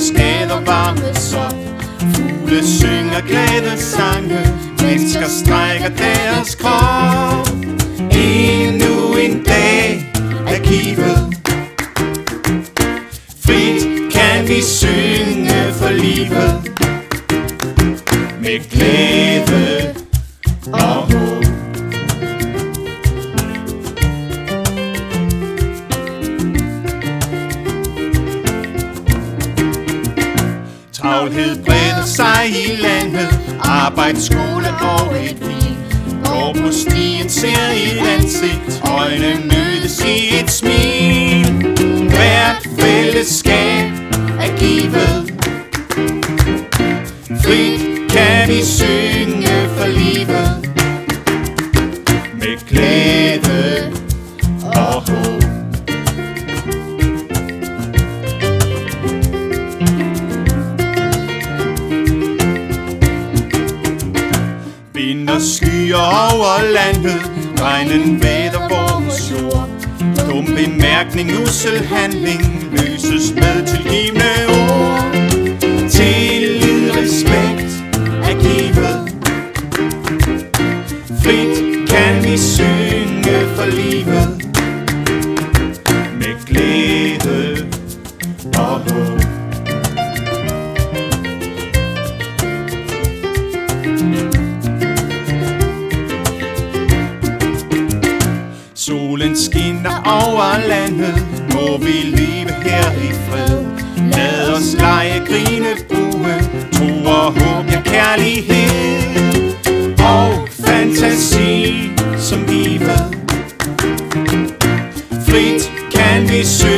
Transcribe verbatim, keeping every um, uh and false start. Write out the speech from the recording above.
Livets gader varmes op. Fugle synger glade sange, mennesker strækker deres krop. Endnu en dag er givet. Frit kan vi synge for livet, med glæde og håb. Travlhed breder sig i landet, arbejde, skole og et liv. Går på stien, ser et ansigt, øjne mødes i et smil. Hvert fællesskab er givet. Frit kan vi synge for livet, med glæde og håb. Vinder skyer over landet, regnen væder vores jord. Dum bemærkning, ussel handling, løses med tilgivende ord. Tillid, respekt er givet. Frit kan vi synge for livet, med glæde og håb. Solen skinner over landet, må vi leve her i fred. Lad os lege, grine, bue, tro og håb, ja kærlighed og fantasi som livet. Frit kan vi synge